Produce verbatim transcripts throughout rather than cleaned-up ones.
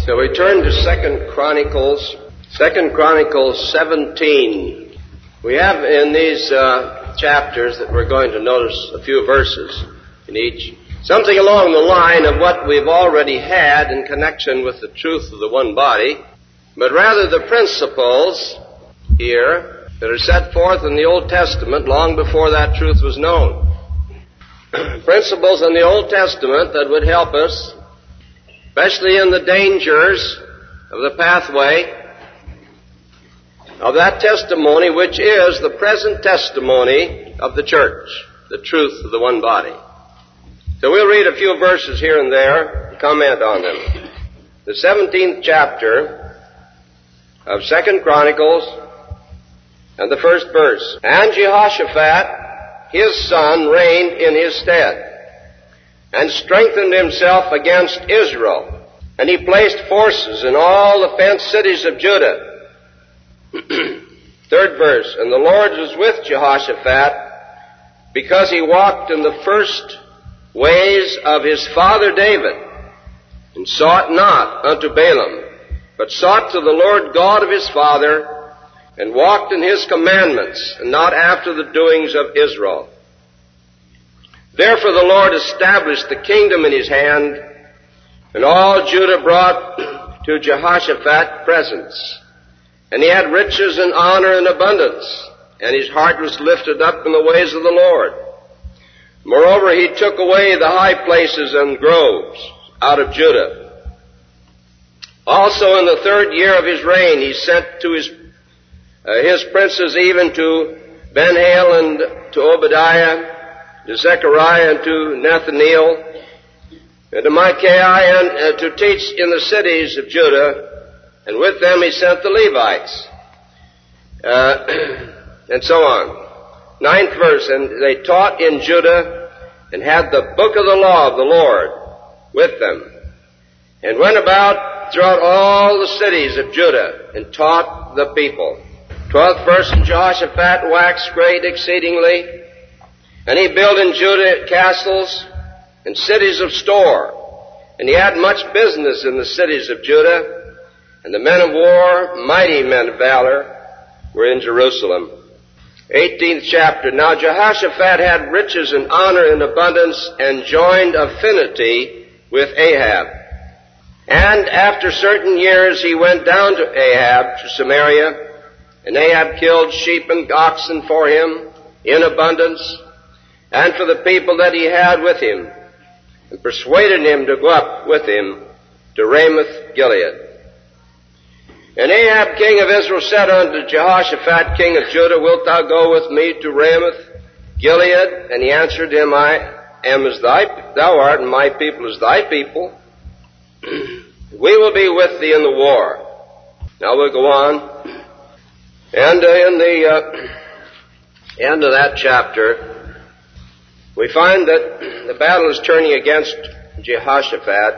So we turn to Second Chronicles, Second Chronicles seventeen. We have in these uh, chapters that we're going to notice a few verses in each, something along the line of what we've already had in connection with the truth of the one body, but rather the principles here that are set forth in the Old Testament long before that truth was known. Principles in the Old Testament that would help us, especially in the dangers of the pathway of that testimony, which is the present testimony of the church, the truth of the one body. So we'll read a few verses here and there and comment on them. The seventeenth chapter of Second Chronicles and the first verse. And Jehoshaphat, his son, reigned in his stead, and strengthened himself against Israel. And he placed forces in all the fenced cities of Judah. Third verse. And the Lord was with Jehoshaphat, because he walked in the first ways of his father David, and sought not unto Balaam, but sought to the Lord God of his father, and walked in his commandments, and not after the doings of Israel. Therefore the Lord established the kingdom in his hand, and all Judah brought to Jehoshaphat presents. And he had riches and honor and abundance, and his heart was lifted up in the ways of the Lord. Moreover, he took away the high places and groves out of Judah. Also in the third year of his reign, he sent to his Uh, his princes even to Ben-Hail and to Obadiah, to Zechariah and to Nathaniel, and to Micaiah, and uh, to teach in the cities of Judah, and with them he sent the Levites, uh, and so on. Ninth verse, and they taught in Judah, and had the book of the law of the Lord with them, and went about throughout all the cities of Judah, and taught the people. Twelfth verse, and Jehoshaphat waxed great exceedingly, and he built in Judah castles and cities of store, and he had much business in the cities of Judah, and the men of war, mighty men of valor, were in Jerusalem. Eighteenth chapter. Now Jehoshaphat had riches and honor and abundance, and joined affinity with Ahab. And after certain years he went down to Ahab, to Samaria, and Ahab killed sheep and oxen for him in abundance, and for the people that he had with him, and persuaded him to go up with him to Ramoth Gilead. And Ahab king of Israel said unto Jehoshaphat king of Judah, Wilt thou go with me to Ramoth Gilead? And he answered him, I am as thy, thou art, and my people as thy people. We will be with thee in the war. Now we'll go on. And uh, in the uh, end of that chapter, we find that the battle is turning against Jehoshaphat.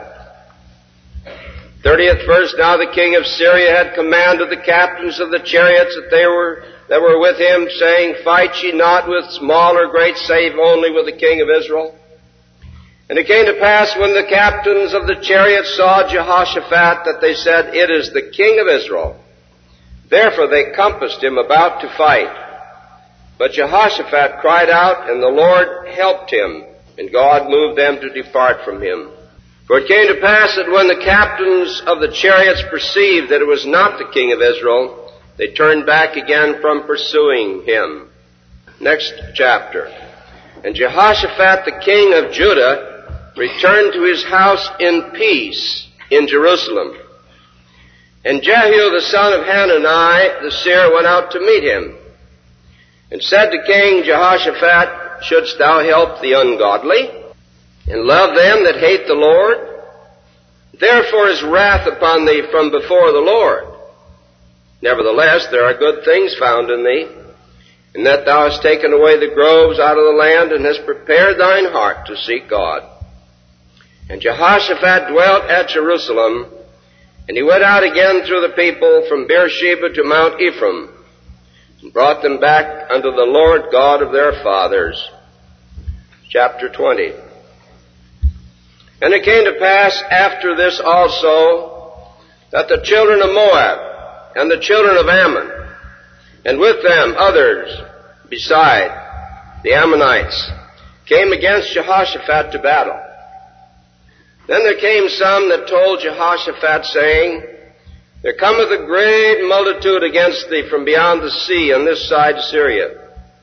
Thirtieth verse, Now the king of Syria had commanded the captains of the chariots that they were that were with him, saying, Fight ye not with small or great, save only with the king of Israel. And it came to pass, when the captains of the chariots saw Jehoshaphat, that they said, It is the king of Israel. Therefore they compassed him about to fight. But Jehoshaphat cried out, and the Lord helped him, and God moved them to depart from him. For it came to pass that when the captains of the chariots perceived that it was not the king of Israel, they turned back again from pursuing him. Next chapter. And Jehoshaphat the king of Judah returned to his house in peace in Jerusalem. And Jehu the son of Hanani the seer went out to meet him, and said to King Jehoshaphat, Shouldst thou help the ungodly, and love them that hate the Lord? Therefore is wrath upon thee from before the Lord. Nevertheless, there are good things found in thee, in that thou hast taken away the groves out of the land, and hast prepared thine heart to seek God. And Jehoshaphat dwelt at Jerusalem, and he went out again through the people from Beersheba to Mount Ephraim, and brought them back unto the Lord God of their fathers. Chapter twenty. And it came to pass after this also, that the children of Moab and the children of Ammon, and with them others beside the Ammonites, came against Jehoshaphat to battle. Then there came some that told Jehoshaphat, saying, There cometh a great multitude against thee from beyond the sea on this side of Syria.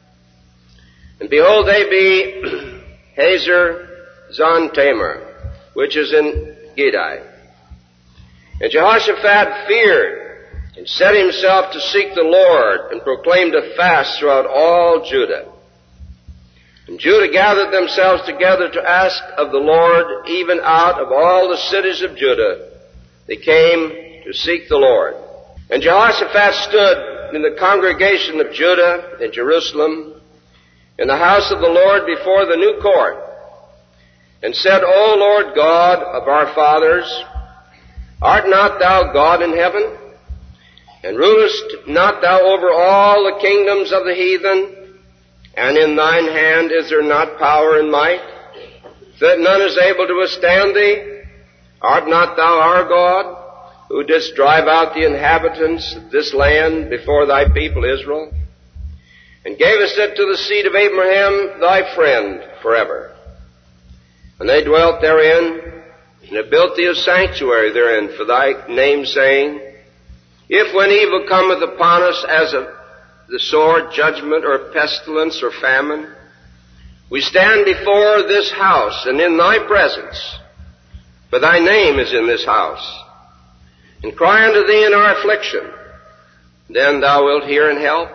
And behold, they be Hazer Zon Tamar, which is in Gedi. And Jehoshaphat feared, and set himself to seek the Lord, and proclaimed a fast throughout all Judah. And Judah gathered themselves together to ask of the Lord, even out of all the cities of Judah. They came to seek the Lord. And Jehoshaphat stood in the congregation of Judah in Jerusalem, in the house of the Lord before the new court, and said, O Lord God of our fathers, art not thou God in heaven? And rulest not thou over all the kingdoms of the heathen? And in thine hand is there not power and might, that none is able to withstand thee? Art not thou our God, who didst drive out the inhabitants of this land before thy people Israel, and gavest it to the seed of Abraham thy friend forever? And they dwelt therein, and have built thee a sanctuary therein for thy name's saying, If when evil cometh upon us as of the sword, judgment, or pestilence, or famine, we stand before this house and in thy presence, for thy name is in this house, and cry unto thee in our affliction, then thou wilt hear and help.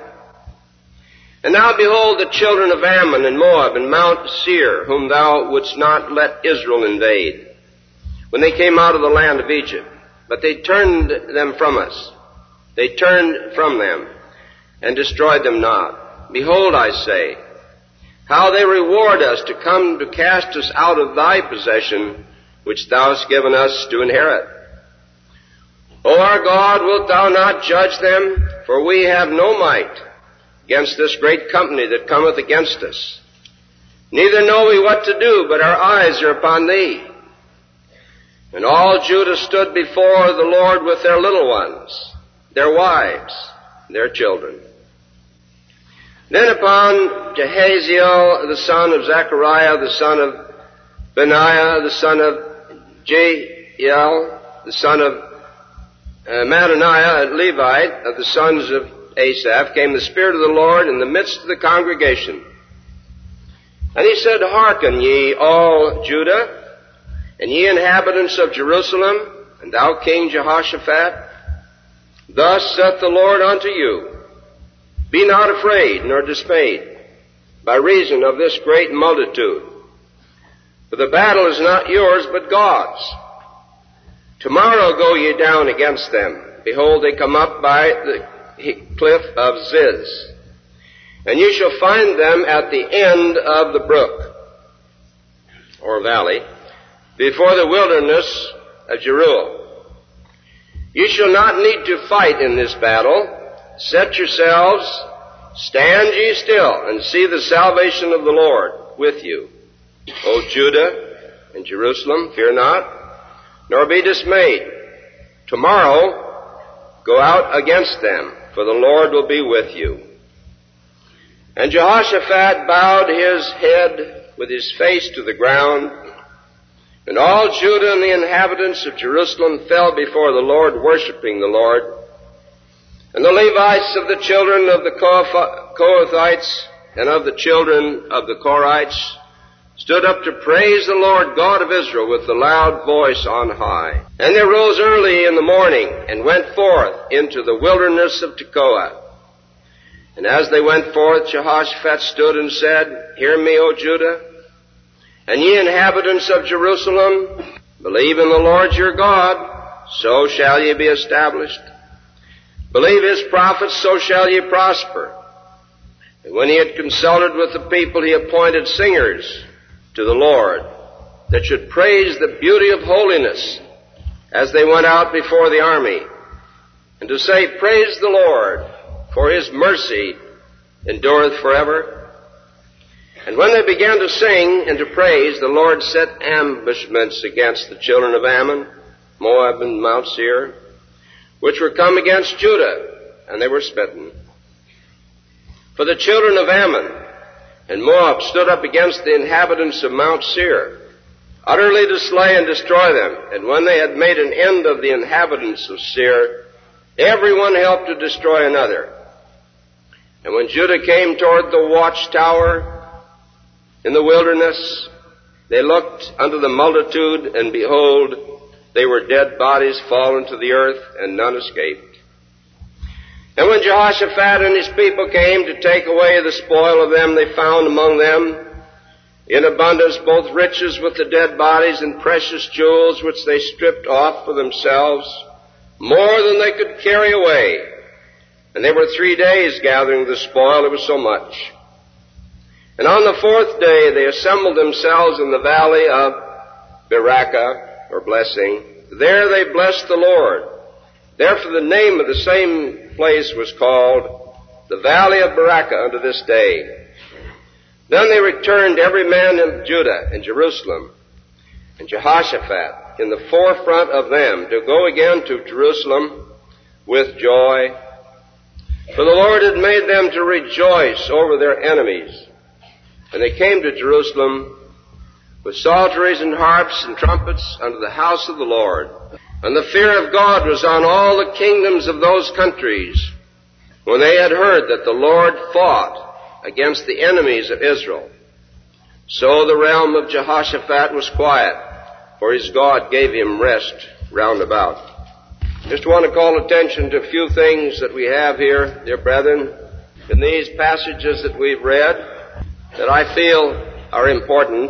And now behold the children of Ammon and Moab and Mount Seir, whom thou wouldst not let Israel invade, when they came out of the land of Egypt. But they turned them from us. They turned from them, and destroyed them not. Behold, I say, how they reward us to come to cast us out of thy possession, which thou hast given us to inherit. O our God, wilt thou not judge them? For we have no might against this great company that cometh against us. Neither know we what to do, but our eyes are upon thee. And all Judah stood before the Lord with their little ones, their wives, their children. Then upon Jehaziel, the son of Zechariah, the son of Benaiah, the son of Jeiel, the son of uh, Mattaniah, a Levite, of the sons of Asaph, came the Spirit of the Lord in the midst of the congregation. And he said, Hearken ye, all Judah, and ye inhabitants of Jerusalem, and thou King Jehoshaphat, thus saith the Lord unto you, Be not afraid nor dismayed by reason of this great multitude, for the battle is not yours but God's. Tomorrow go ye down against them. Behold, they come up by the cliff of Ziz, and you shall find them at the end of the brook, or valley, before the wilderness of Jeruel. You shall not need to fight in this battle. Set yourselves, stand ye still, and see the salvation of the Lord with you. O Judah and Jerusalem, fear not, nor be dismayed. Tomorrow go out against them, for the Lord will be with you. And Jehoshaphat bowed his head with his face to the ground, and all Judah and the inhabitants of Jerusalem fell before the Lord, worshiping the Lord. And the Levites of the children of the Kohathites and of the children of the Korites stood up to praise the Lord God of Israel with a loud voice on high. And they rose early in the morning and went forth into the wilderness of Tekoa. And as they went forth, Jehoshaphat stood and said, Hear me, O Judah, and ye inhabitants of Jerusalem, believe in the Lord your God, so shall ye be established. Believe his prophets, so shall ye prosper. And when he had consulted with the people, he appointed singers to the Lord, that should praise the beauty of holiness as they went out before the army, and to say, Praise the Lord, for his mercy endureth forever. And when they began to sing and to praise, the Lord set ambushments against the children of Ammon, Moab, and Mount Seir. which were come against Judah, and they were smitten. For the children of Ammon and Moab stood up against the inhabitants of Mount Seir, utterly to slay and destroy them. And when they had made an end of the inhabitants of Seir, every one helped to destroy another. And when Judah came toward the watchtower in the wilderness, they looked unto the multitude, and behold, they were dead bodies fallen to the earth, and none escaped. And when Jehoshaphat and his people came to take away the spoil of them, they found among them in abundance both riches with the dead bodies and precious jewels, which they stripped off for themselves, more than they could carry away. And they were three days gathering the spoil, it was so much. And on the fourth day they assembled themselves in the valley of Berachah, or blessing. There they blessed the Lord. Therefore the name of the same place was called the Valley of Berachah unto this day. Then they returned every man in Judah and Jerusalem, and Jehoshaphat in the forefront of them, to go again to Jerusalem with joy. For the Lord had made them to rejoice over their enemies. And they came to Jerusalem with psalteries and harps and trumpets unto the house of the Lord. And the fear of God was on all the kingdoms of those countries, when they had heard that the Lord fought against the enemies of Israel. So the realm of Jehoshaphat was quiet, for his God gave him rest round about. Just want to call attention to a few things that we have here, dear brethren, in these passages that we've read, that I feel are important.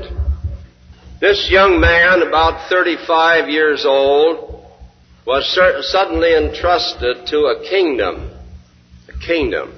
This young man, about thirty-five years old, was suddenly entrusted to a kingdom. A kingdom.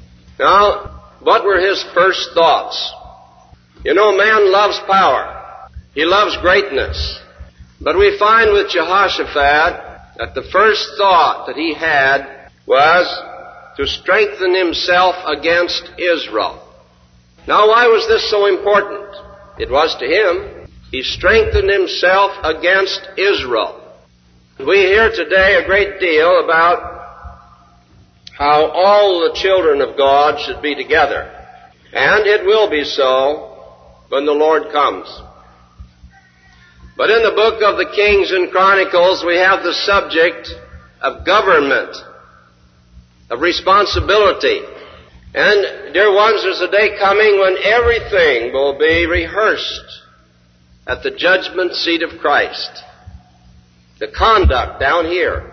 Now, what were his first thoughts? You know, man loves power. He loves greatness. But we find with Jehoshaphat that the first thought that he had was to strengthen himself against Israel. Now, why was this so important? It was to him. He strengthened himself against Israel. We hear today a great deal about how all the children of God should be together. And it will be so when the Lord comes. But in the book of the Kings and Chronicles, we have the subject of government, of responsibility. And, dear ones, there's a day coming when everything will be rehearsed at the judgment seat of Christ. The conduct down here.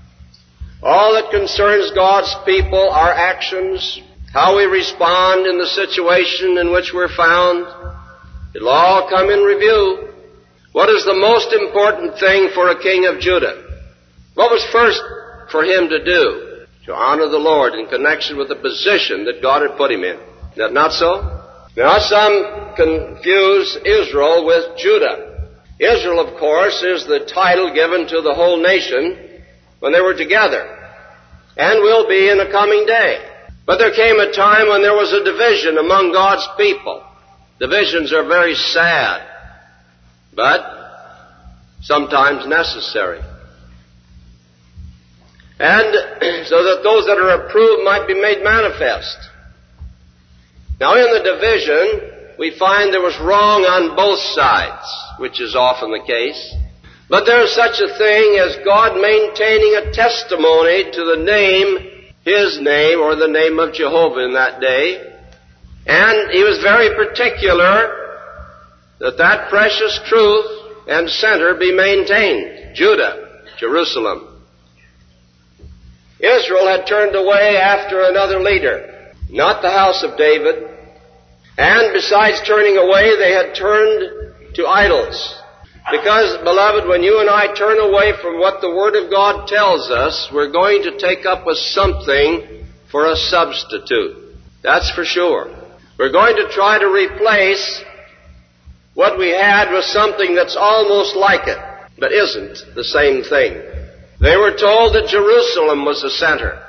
All that concerns God's people, our actions, how we respond in the situation in which we're found, it'll all come in review. What is the most important thing for a king of Judah? What was first for him to do? To honor the Lord in connection with the position that God had put him in. Is that not so? Now some confuse Israel with Judah. Israel, of course, is the title given to the whole nation when they were together, and will be in a coming day. But there came a time when there was a division among God's people. Divisions are very sad, but sometimes necessary. And so that those that are approved might be made manifest. Now in the division, we find there was wrong on both sides, which is often the case. But there is such a thing as God maintaining a testimony to the name, His name, or the name of Jehovah in that day. And He was very particular that that precious truth and center be maintained. Judah, Jerusalem. Israel had turned away after another leader, not the house of David. And besides turning away, they had turned to idols. Because, beloved, when you and I turn away from what the Word of God tells us, we're going to take up with something for a substitute. That's for sure. We're going to try to replace what we had with something that's almost like it, but isn't the same thing. They were told that Jerusalem was the center.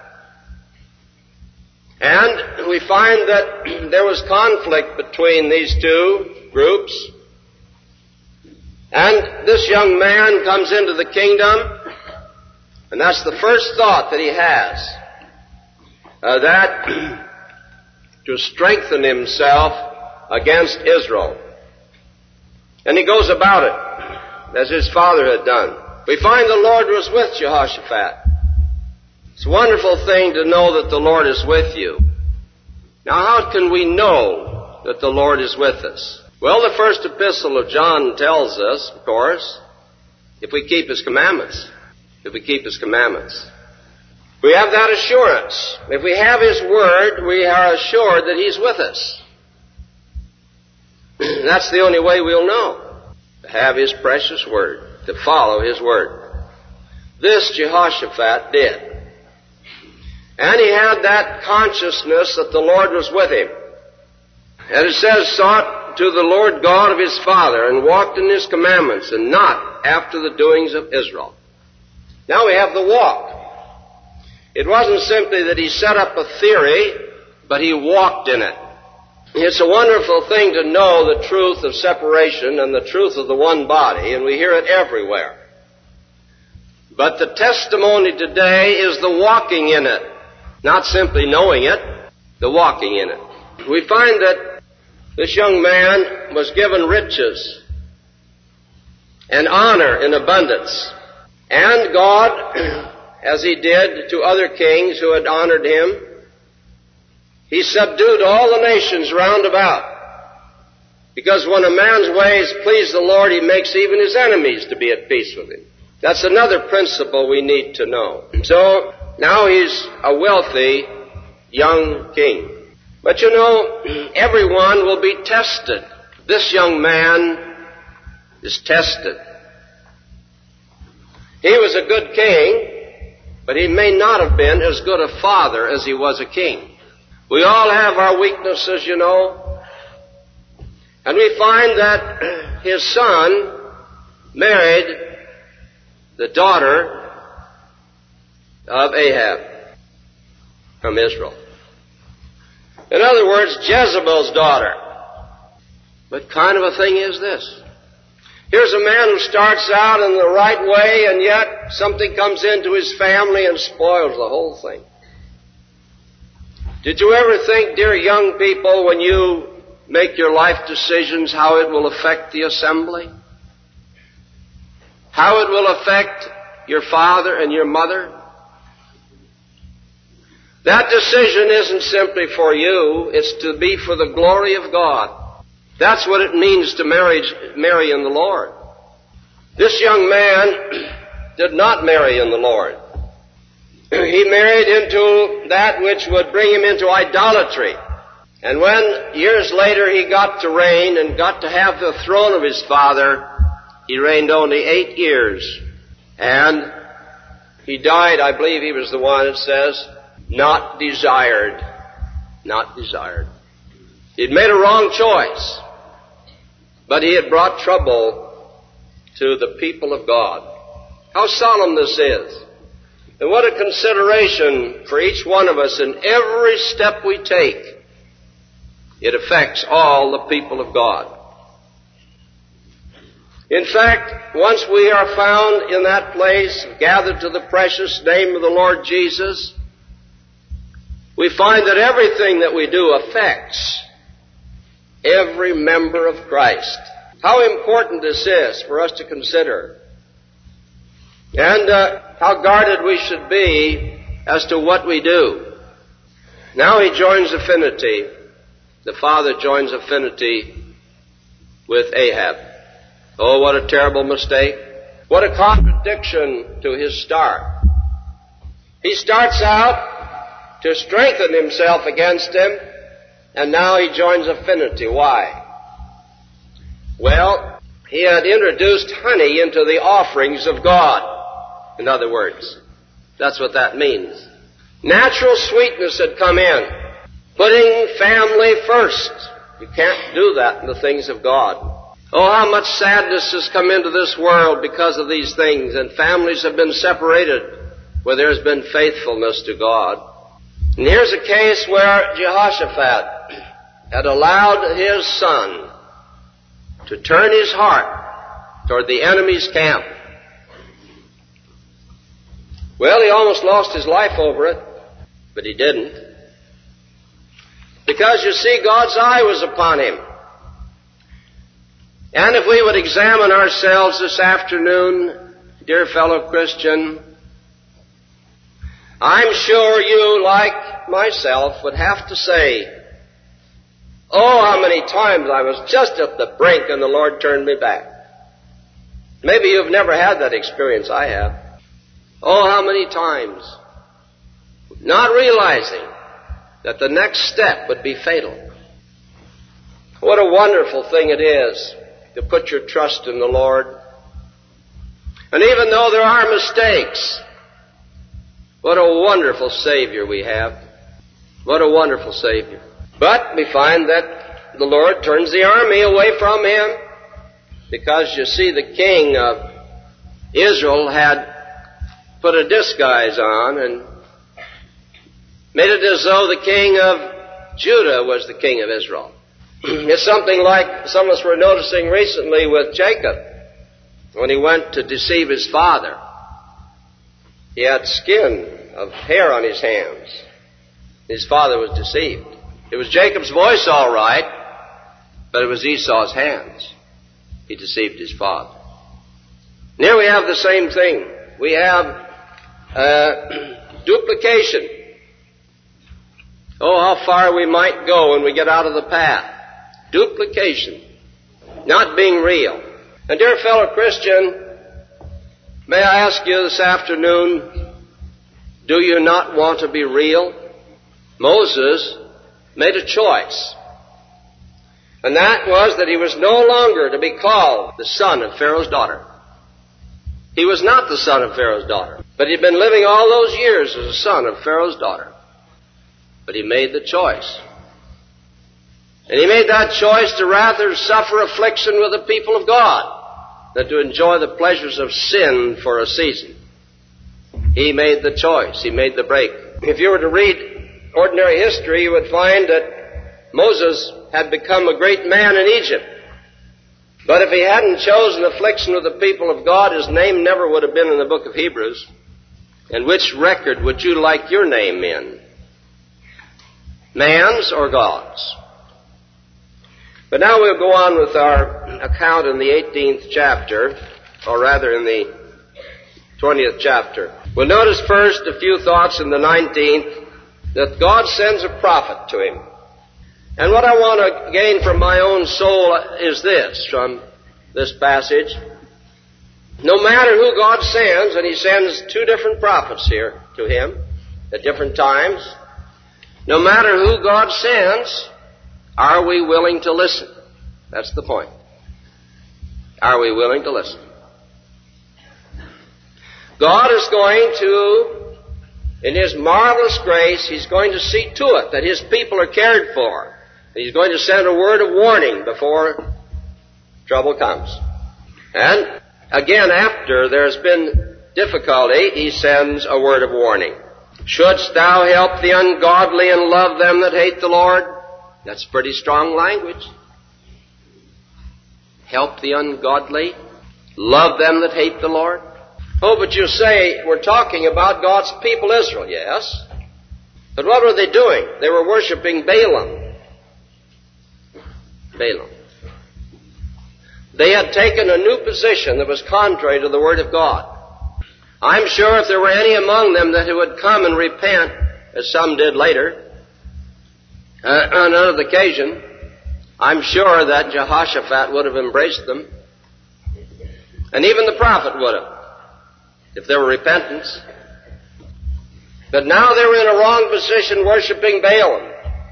And we find that there was conflict between these two groups. And this young man comes into the kingdom, And that's the first thought that he has, uh, that to strengthen himself against Israel. And he goes about it as his father had done. We find the Lord was with Jehoshaphat. It's a wonderful thing to know that the Lord is with you. Now, how can we know that the Lord is with us? Well, the first epistle of John tells us, of course, if we keep his commandments. If we keep his commandments. We have that assurance. If we have his word, we are assured that he's with us. That's the only way we'll know. To have his precious word. To follow his word. This Jehoshaphat did. And he had that consciousness that the Lord was with him. And it says, sought to the Lord God of his father, and walked in his commandments, and not after the doings of Israel. Now we have the walk. It wasn't simply that he set up a theory, but he walked in it. It's a wonderful thing to know the truth of separation and the truth of the one body, and we hear it everywhere. But the testimony today is the walking in it. Not simply knowing it, the walking in it. We find that this young man was given riches and honor in abundance. And God, as he did to other kings who had honored him, he subdued all the nations round about. Because when a man's ways please the Lord, he makes even his enemies to be at peace with him. That's another principle we need to know. So, now he's a wealthy young king. But you know, everyone will be tested. This young man is tested. He was a good king, but he may not have been as good a father as he was a king. We all have our weaknesses, you know. And we find that his son married the daughter of Ahab from Israel. In other words, Jezebel's daughter. What kind of a thing is this? Here's a man who starts out in the right way, and yet something comes into his family and spoils the whole thing. Did you ever think, dear young people, when you make your life decisions, how it will affect the assembly? How it will affect your father and your mother? That decision isn't simply for you, it's to be for the glory of God. That's what it means to marry, marry in the Lord. This young man did not marry in the Lord. He married into that which would bring him into idolatry. And when years later he got to reign and got to have the throne of his father, he reigned only eight years. And he died, I believe he was the one that says, not desired. Not desired. He'd made a wrong choice, but he had brought trouble to the people of God. How solemn this is. And what a consideration for each one of us in every step we take. It affects all the people of God. In fact, once we are found in that place, gathered to the precious name of the Lord Jesus, we find that everything that we do affects every member of Christ. How important this is for us to consider. And uh, how guarded we should be as to what we do. Now he joins affinity. The father joins affinity with Ahab. Oh, what a terrible mistake. What a contradiction to his start. He starts out to strengthen himself against him, and now he joins affinity. Why? Well, he had introduced honey into the offerings of God. In other words, that's what that means. Natural sweetness had come in, putting family first. You can't do that in the things of God. Oh, how much sadness has come into this world because of these things, and families have been separated where there's been faithfulness to God. And here's a case where Jehoshaphat had allowed his son to turn his heart toward the enemy's camp. Well, he almost lost his life over it, but he didn't. Because, you see, God's eye was upon him. And if we would examine ourselves this afternoon, dear fellow Christian, I'm sure you, like myself, would have to say, oh, how many times I was just at the brink and the Lord turned me back. Maybe you've never had that experience. I have. Oh, how many times. Not realizing that the next step would be fatal. What a wonderful thing it is to put your trust in the Lord. And even though there are mistakes, what a wonderful Savior we have. What a wonderful Savior. But we find that the Lord turns the army away from him because, you see, the king of Israel had put a disguise on and made it as though the king of Judah was the king of Israel. It's something like some of us were noticing recently with Jacob when he went to deceive his father. He had skin of hair on his hands. His father was deceived. It was Jacob's voice, all right, but it was Esau's hands. He deceived his father. And here we have the same thing. We have uh, duplication. Oh, how far we might go when we get out of the path. Duplication. Not being real. And dear fellow Christian, may I ask you this afternoon, do you not want to be real? Moses made a choice. And that was that he was no longer to be called the son of Pharaoh's daughter. He was not the son of Pharaoh's daughter, but he'd been living all those years as a son of Pharaoh's daughter. But he made the choice. And he made that choice to rather suffer affliction with the people of God than to enjoy the pleasures of sin for a season. He made the choice. He made the break. If you were to read ordinary history, you would find that Moses had become a great man in Egypt. But if he hadn't chosen affliction with the people of God, his name never would have been in the book of Hebrews. And which record would you like your name in? Man's or God's? But now we'll go on with our account in the eighteenth chapter, or rather in the twentieth chapter. We'll notice first a few thoughts in the nineteenth, that God sends a prophet to him. And what I want to gain from my own soul is this, from this passage. No matter who God sends, and he sends two different prophets here to him at different times, no matter who God sends, are we willing to listen? That's the point. Are we willing to listen? God is going to, in his marvelous grace, he's going to see to it that his people are cared for. He's going to send a word of warning before trouble comes. And again, after there's been difficulty, he sends a word of warning. Shouldst thou help the ungodly and love them that hate the Lord? That's pretty strong language. Help the ungodly, love them that hate the Lord. Oh, but you say, we're talking about God's people Israel, yes. But what were they doing? They were worshiping Balaam. Balaam. They had taken a new position that was contrary to the Word of God. I'm sure if there were any among them that would come and repent, as some did later, uh, on another occasion, I'm sure that Jehoshaphat would have embraced them. And even the prophet would have, if there were repentance. But now they were in a wrong position worshiping Balaam.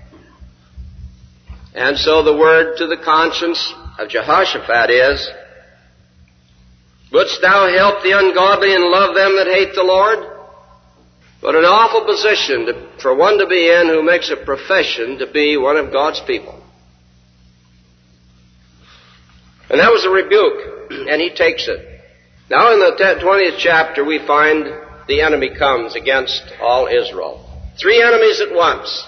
And so the word to the conscience of Jehoshaphat is, wouldst thou help the ungodly and love them that hate the Lord? What an awful position to, for one to be in who makes a profession to be one of God's people. And that was a rebuke, and he takes it. Now in the twentieth chapter we find the enemy comes against all Israel. Three enemies at once.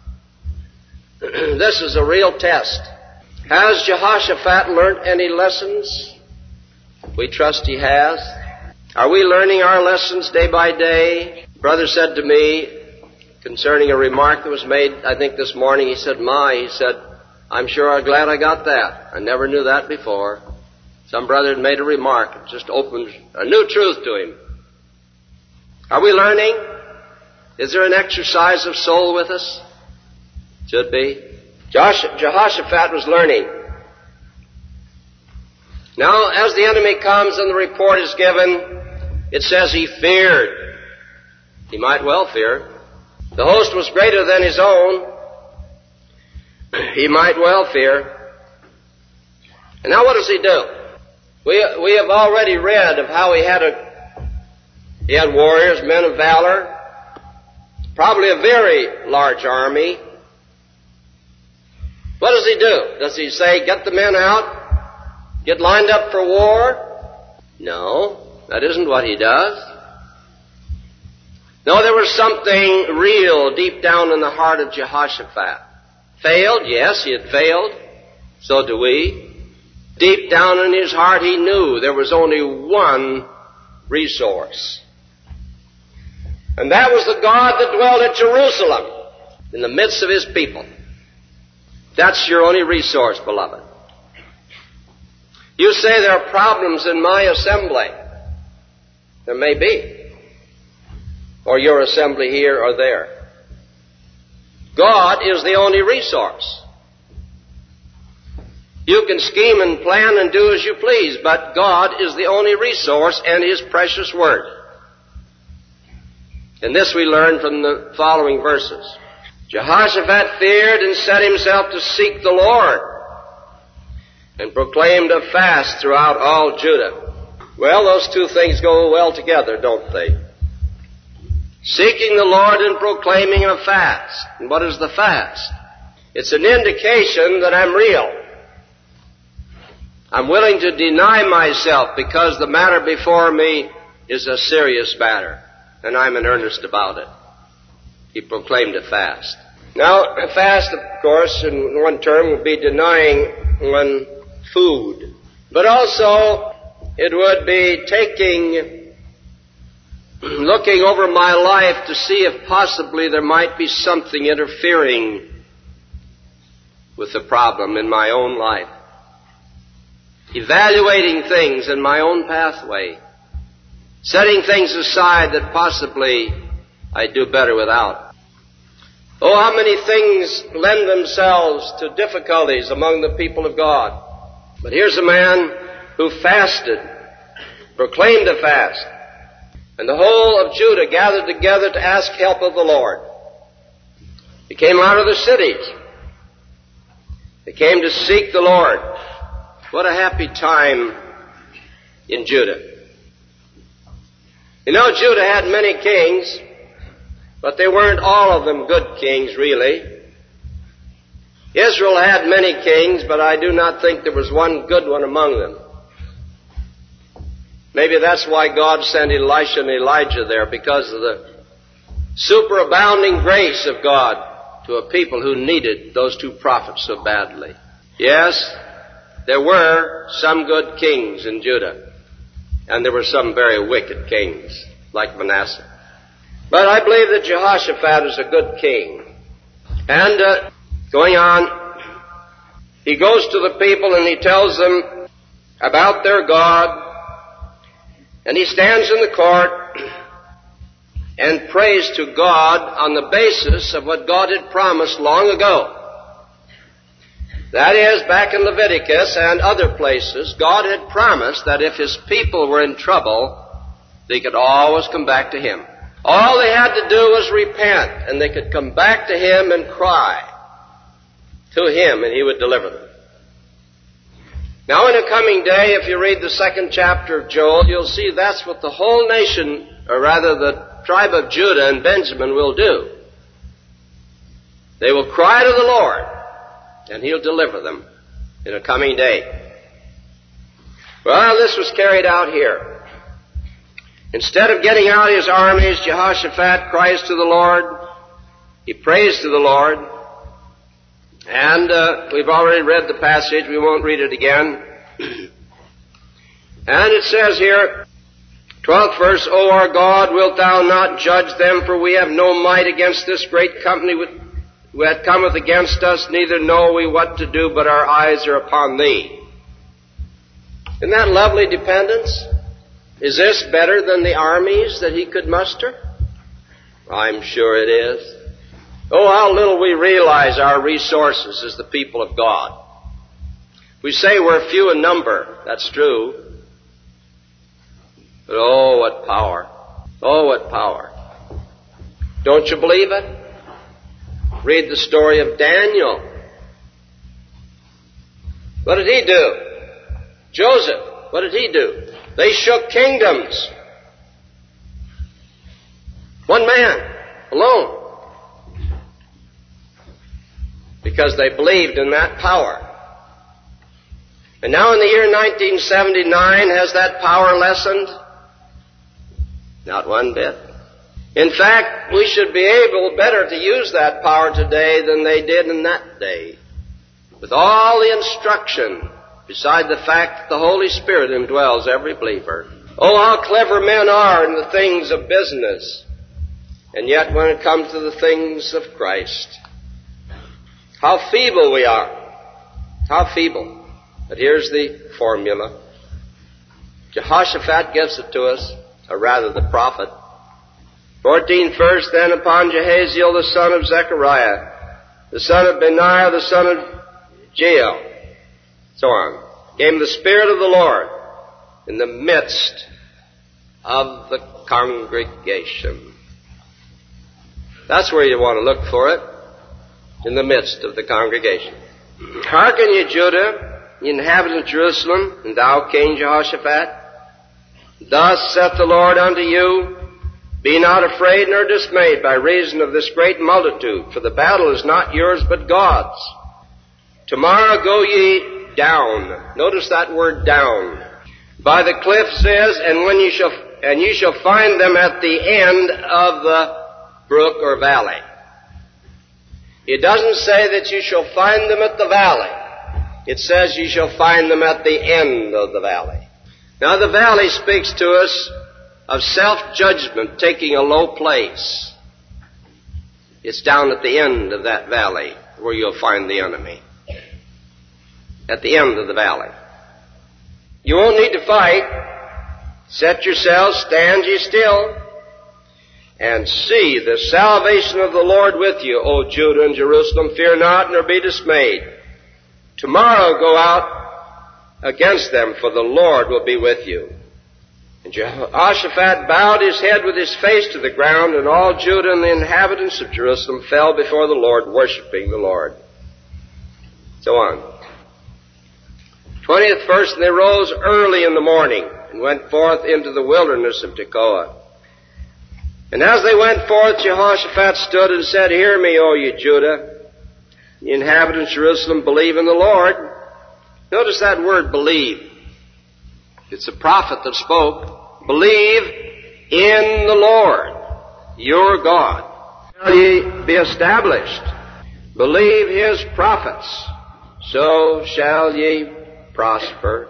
This is a real test. Has Jehoshaphat learned any lessons? We trust he has. Are we learning our lessons day by day? Brother said to me concerning a remark that was made, I think this morning, he said, "My," he said, "I'm sure I'm glad I got that. I never knew that before." Some brother had made a remark. It just opened a new truth to him. Are we learning? Is there an exercise of soul with us? Should be. Josh, Jehoshaphat was learning. Now, as the enemy comes and the report is given, it says he feared. He might well fear. The host was greater than his own. He might well fear. And now what does he do? We, we have already read of how he had a, he had warriors, men of valor, probably a very large army. What does he do? Does he say, get the men out, get lined up for war? No, that isn't what he does. No, there was something real deep down in the heart of Jehoshaphat. Failed? Yes, he had failed. So do we. Deep down in his heart, he knew there was only one resource. And that was the God that dwelt at Jerusalem, in the midst of his people. That's your only resource, beloved. You say there are problems in my assembly. There may be. Or your assembly here or there. God is the only resource. You can scheme and plan and do as you please, but God is the only resource and His precious Word. And this we learn from the following verses. Jehoshaphat feared and set himself to seek the Lord and proclaimed a fast throughout all Judah. Well, those two things go well together, don't they? Seeking the Lord and proclaiming a fast. And what is the fast? It's an indication that I'm real. I'm willing to deny myself because the matter before me is a serious matter, and I'm in earnest about it. He proclaimed a fast. Now, a fast, of course, in one term would be denying one food. But also, it would be taking, looking over my life to see if possibly there might be something interfering with the problem in my own life. Evaluating things in my own pathway. Setting things aside that possibly I do better without. Oh, how many things lend themselves to difficulties among the people of God. But here's a man who fasted, proclaimed a fast, and the whole of Judah gathered together to ask help of the Lord. They came out of the cities. They came to seek the Lord. What a happy time in Judah. You know, Judah had many kings, but they weren't all of them good kings, really. Israel had many kings, but I do not think there was one good one among them. Maybe that's why God sent Elisha and Elijah there, because of the superabounding grace of God to a people who needed those two prophets so badly. Yes, there were some good kings in Judah, and there were some very wicked kings, like Manasseh. But I believe that Jehoshaphat is a good king. And uh, going on, he goes to the people and he tells them about their God, and he stands in the court and prays to God on the basis of what God had promised long ago. That is, back in Leviticus and other places, God had promised that if His people were in trouble, they could always come back to Him. All they had to do was repent, and they could come back to Him and cry to Him, and He would deliver them. Now, in a coming day, if you read the second chapter of Joel, you'll see that's what the whole nation, or rather the tribe of Judah and Benjamin, will do. They will cry to the Lord, and He'll deliver them in a coming day. Well, this was carried out here. Instead of getting out his armies, Jehoshaphat cries to the Lord. He prays to the Lord. And uh, we've already read the passage. We won't read it again. And it says here, Twelfth verse, O our God, wilt thou not judge them? For we have no might against this great company that cometh against us, neither know we what to do, but our eyes are upon thee. Isn't that lovely dependence? Is this better than the armies that he could muster? I'm sure it is. Oh, how little we realize our resources as the people of God. We say we're few in number. That's true. But oh, what power. Oh, what power. Don't you believe it? Read the story of Daniel. What did he do? Joseph, what did he do? They shook kingdoms. One man, alone. Because they believed in that power. And now in the year nineteen seventy-nine, has that power lessened? Not one bit. In fact, we should be able better to use that power today than they did in that day. With all the instruction, beside the fact that the Holy Spirit indwells every believer. Oh, how clever men are in the things of business. And yet when it comes to the things of Christ, how feeble we are. How feeble. But here's the formula. Jehoshaphat gives it to us, or rather the prophet. fourteenth verse, then upon Jehaziel the son of Zechariah, the son of Benaiah, the son of Jeiel, so on, came the Spirit of the Lord in the midst of the congregation. That's where you want to look for it, in the midst of the congregation. Hearken ye, Judah, ye inhabitants of Jerusalem, and thou, King Jehoshaphat, thus saith the Lord unto you, be not afraid nor dismayed by reason of this great multitude, for the battle is not yours but God's. Tomorrow go ye down. Notice that word down. By the cliff says, and when you shall, and you shall find them at the end of the brook or valley. It doesn't say that you shall find them at the valley. It says you shall find them at the end of the valley. Now the valley speaks to us of self-judgment taking a low place. It's down at the end of that valley where you'll find the enemy. At the end of the valley. You won't need to fight. Set yourselves, stand ye still, and see the salvation of the Lord with you, O Judah and Jerusalem. Fear not, nor be dismayed. Tomorrow go out against them, for the Lord will be with you. And Jehoshaphat bowed his head with his face to the ground, and all Judah and the inhabitants of Jerusalem fell before the Lord, worshiping the Lord. So on. Twentieth verse, and they rose early in the morning, and went forth into the wilderness of Tekoa. And as they went forth, Jehoshaphat stood and said, hear me, O ye Judah, ye inhabitants of Jerusalem, believe in the Lord. Notice that word, believe. It's a prophet that spoke. Believe in the Lord, your God. Shall ye be established. Believe his prophets, so shall ye prosper.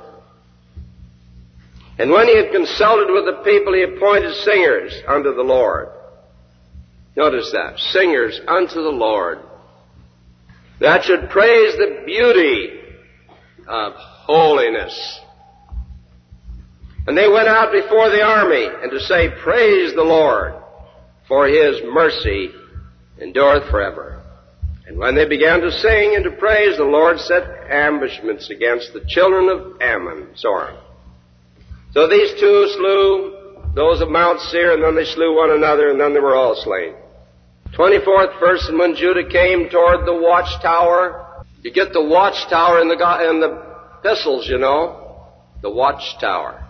And when he had consulted with the people, he appointed singers unto the Lord. Notice that. Singers unto the Lord, that should praise the beauty of holiness. And they went out before the army, and to say, praise the Lord, for his mercy endureth forever. And when they began to sing and to praise, the Lord set ambushments against the children of Ammon, so on. So these two slew those of Mount Seir, and then they slew one another, and then they were all slain. twenty-fourth verse, and when Judah came toward the watchtower, you get the watchtower in the, in the epistles, you know, the watchtower.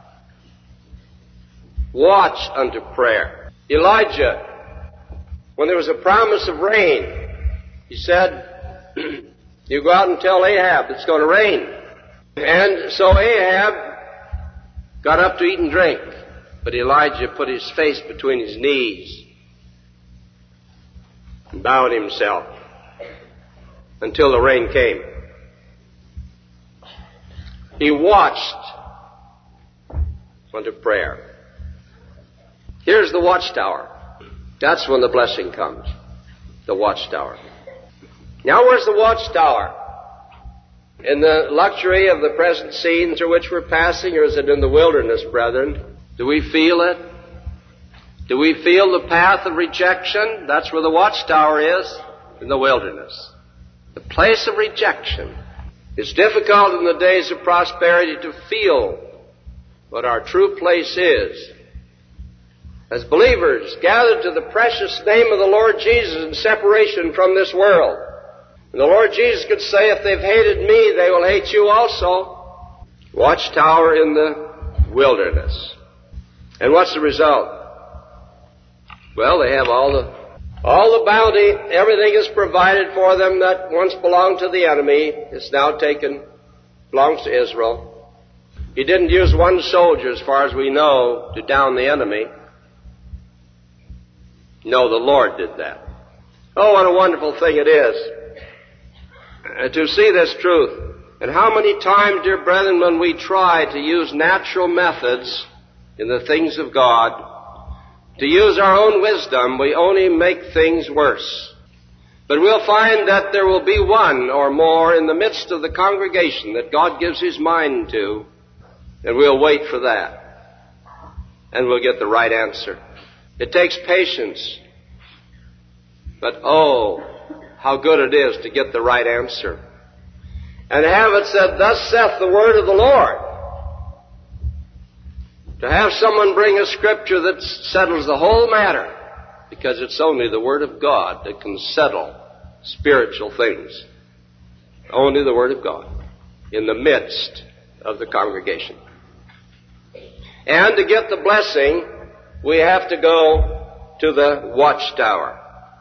Watch unto prayer. Elijah, when there was a promise of rain, he said, you go out and tell Ahab it's going to rain. And so Ahab got up to eat and drink, but Elijah put his face between his knees and bowed himself until the rain came. He watched unto prayer. Here's the watchtower. That's when the blessing comes. The watchtower. Now where's the watchtower? In the luxury of the present scene through which we're passing, or is it in the wilderness, brethren? Do we feel it? Do we feel the path of rejection? That's where the watchtower is, in the wilderness. The place of rejection. It's difficult in the days of prosperity to feel what our true place is. As believers gathered to the precious name of the Lord Jesus in separation from this world. And the Lord Jesus could say, if they've hated me, they will hate you also. Watchtower in the wilderness. And what's the result? Well, they have all the all the bounty, everything is provided for them that once belonged to the enemy. It's now taken, belongs to Israel. He didn't use one soldier, as far as we know, to down the enemy. No, the Lord did that. Oh, what a wonderful thing it is to see this truth. And how many times, dear brethren, when we try to use natural methods in the things of God, to use our own wisdom, we only make things worse. But we'll find that there will be one or more in the midst of the congregation that God gives His mind to, and we'll wait for that. And we'll get the right answer. It takes patience. But oh, how good it is to get the right answer. And have it said, thus saith the word of the Lord. To have someone bring a scripture that settles the whole matter, because it's only the Word of God that can settle spiritual things. Only the Word of God in the midst of the congregation. And to get the blessing, we have to go to the watchtower.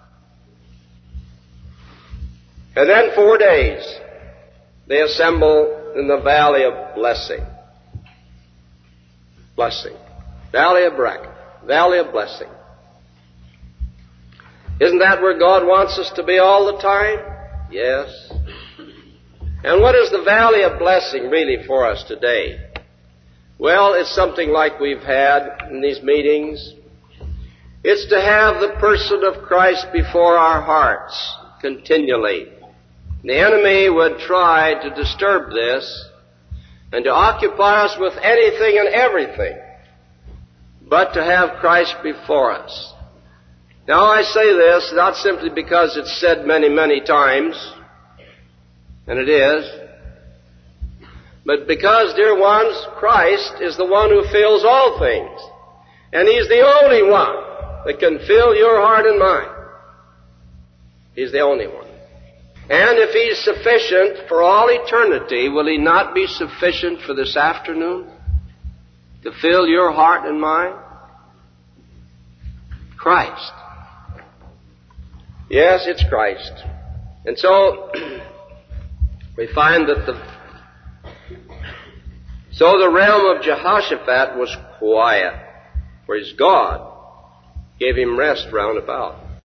And then four days, they assemble in the valley of blessing. Blessing. Valley of Bracken. Valley of blessing. Isn't that where God wants us to be all the time? Yes. And what is the valley of blessing really for us today? Well, it's something like we've had in these meetings. It's to have the person of Christ before our hearts continually. The enemy would try to disturb this and to occupy us with anything and everything, but to have Christ before us. Now I say this not simply because it's said many, many times, and it is, but because, dear ones, Christ is the one who fills all things, and He's the only one that can fill your heart and mind. He's the only one. And if He's sufficient for all eternity, will He not be sufficient for this afternoon to fill your heart and mind? Christ. Yes, it's Christ. And so, we find that the, so the realm of Jehoshaphat was quiet, for his God gave him rest round about.